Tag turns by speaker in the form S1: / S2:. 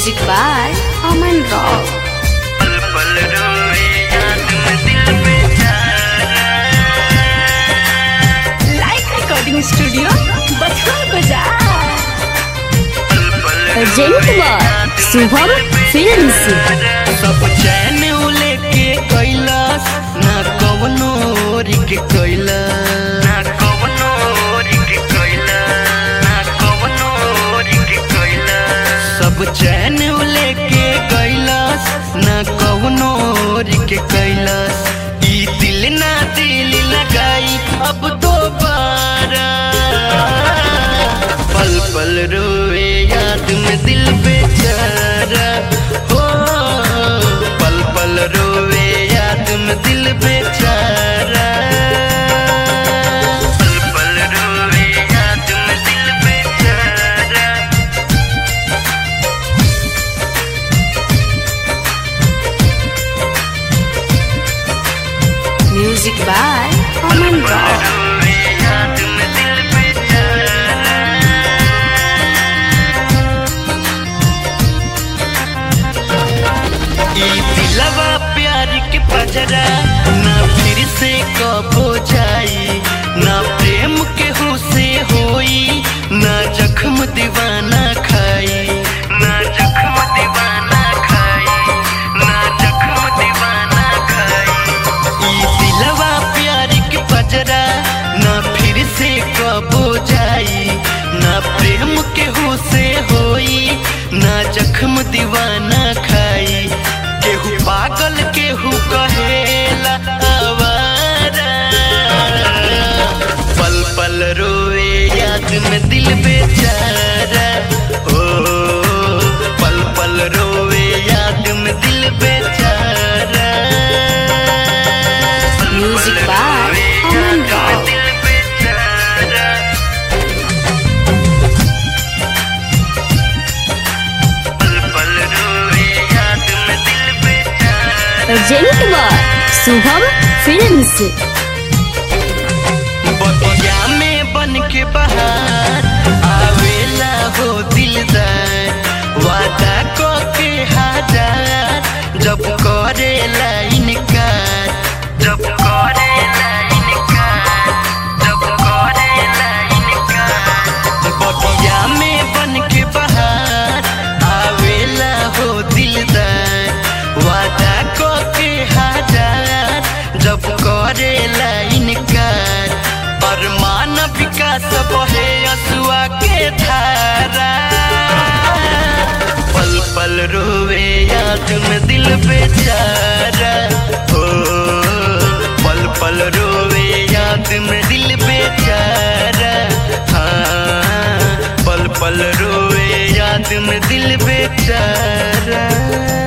S1: Music by Aman Rock.
S2: पल पल रोए याद में दिल बेचारा।
S1: Like Recording Studio, Bathua Bazaar.
S2: पल पल
S1: Agent by Shubham Films.
S2: सब चैन लेके कैलाश ना कवनो रिक कैलाश ना कवनो रिक कैलाश ना कवनो रिक कैलाश सब चैन लेके कैलाश ना कवनो रिक कैलाश ई दिल ना दिल लगाई अब दोबारा पल पल रोए याद में दिल बेचारा हो पल पल रोए याद में दिल बेचारा पल पल रोए याद में दिल बेचारा
S1: Music by Aman Rock.
S2: रोए याद में दिल बेचारा ई दिलवा प्यार के पजरा ना फिर से कबो जाई ना प्रेम के हो से होई ना जख्म दीवाना खाई ना जख्म दीवाना खाई ना जख्म दीवाना खाई ई दिलवा प्यार के पजरा ना फिर से कबो जाई ना प्रेम के हो से होई ना जख्म दीवाना खाई केहू पागल केहू कहेला आवारा पल पल रोए याद में दिल बेचारा ओ पल पल रोए याद में दिल बेचारा पल
S1: Music
S2: पल
S1: by
S2: रोए
S1: Aman
S2: याद में
S1: Rock.
S2: दिल बेचारा पल पल रोए याद में दिल बेचारा
S1: Agent by Shubham Films.
S2: बगिया में बन के बहार आवेला हो दिलदार वादा को के हजार जब करेला इनकार जब करेला इनकार जब करेला इनकार बगिया में बन के बहार आवेला हो दिलदार वादा को के हजार जब करेला इनकार अरमान विकास बहे असुआ के धारा पल पल रोवे याद में दिल बेचारा ओ पल पल रोवे याद में दिल बेचारा हाँ पल पल रोवे याद में दिल बेचारा